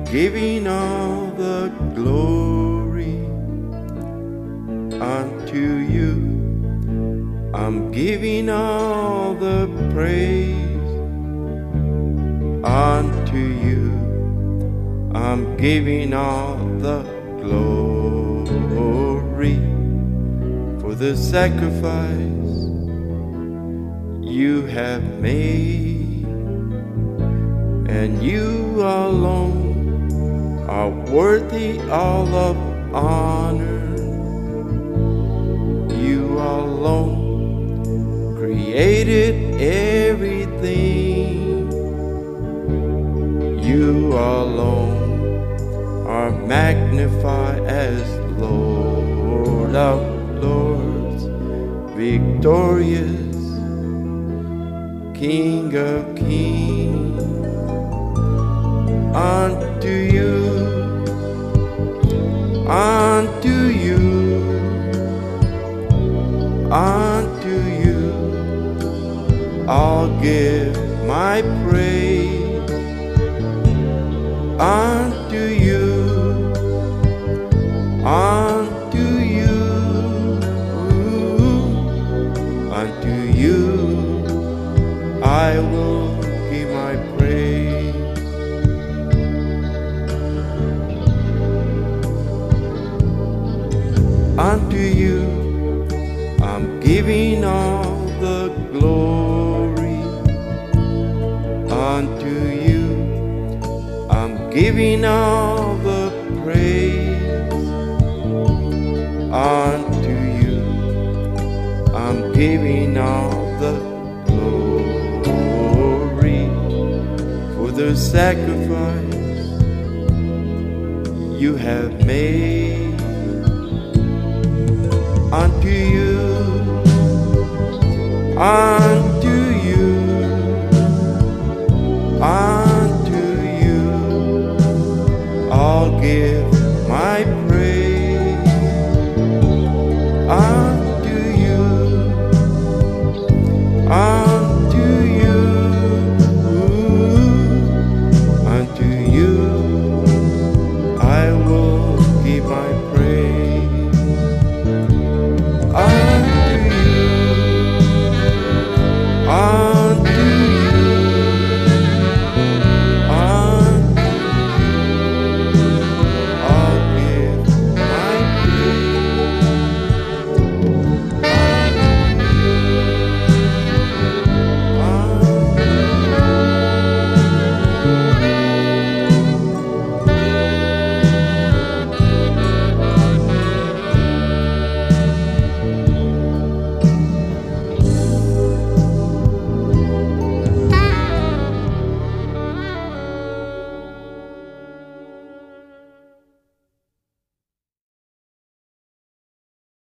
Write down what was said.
giving all the glory unto you. I'm giving all the praise unto you. I'm giving all the glory for the sacrifice you have made, and you alone are worthy all of honor. You alone created everything. You alone are magnified as Lord of Lords, victorious King of Kings. Unto you, unto you, unto you, I'll give my praise. Unto you, unto you, unto you, I will give my praise. Unto you, I'm giving all the glory. Unto you, I'm giving all the praise. Unto you, I'm giving all the glory for the sacrifice you have made. Unto you,